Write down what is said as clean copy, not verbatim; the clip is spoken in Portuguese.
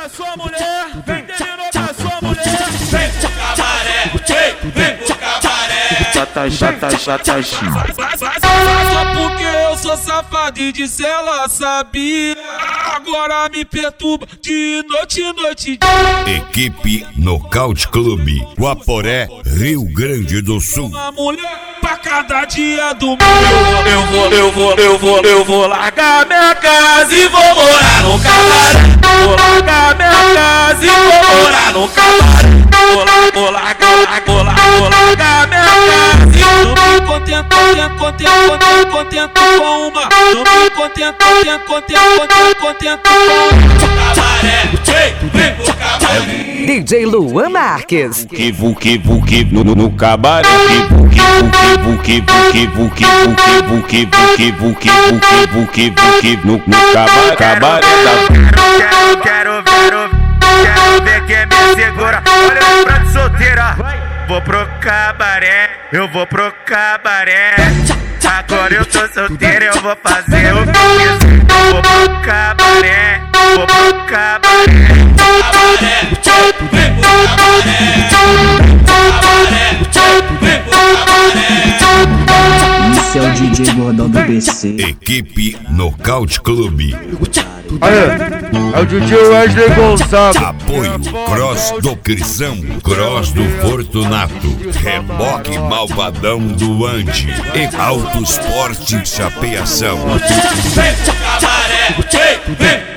a sua mulher, vem terminou com a sua mulher, vem pro cabaré, vem pro cabaré. Chata. Só porque eu sou safado e disse ela sabia. Agora me perturba de noite. Equipe Nocaute Clube, Guaporé, Rio Grande do Sul. Uma mulher pra cada dia do mundo. Eu vou largar minha casa e vou morar no cabaré. Vou largar minha casa e vou morar no cabaré. Vou largar minha casa e eu não me contento com uma. Não me contento com uma. Cabaré, vem pro cabaré. DJ Luan Marques. No cabaré. No cabaré da. Quero ver quem me segura. Olha pra de solteira. Vou pro cabaré, eu vou pro cabaré. Agora eu tô solteiro, eu vou fazer o que quiser. Vou pro cabaré, vou pro cabaré. Cabaré, vem pro cabaré. Vem pro cabaré. Esse é o DJ Gordão do BC. Equipe Nocaute Clube. Aí, é o DJ Wesley Gonçalves. Apoio Cross do Cristão, Cross do Fortunato, Reboque Malvadão do Ante e Auto Esporte Chapeação. Vem pro cabaré, vem.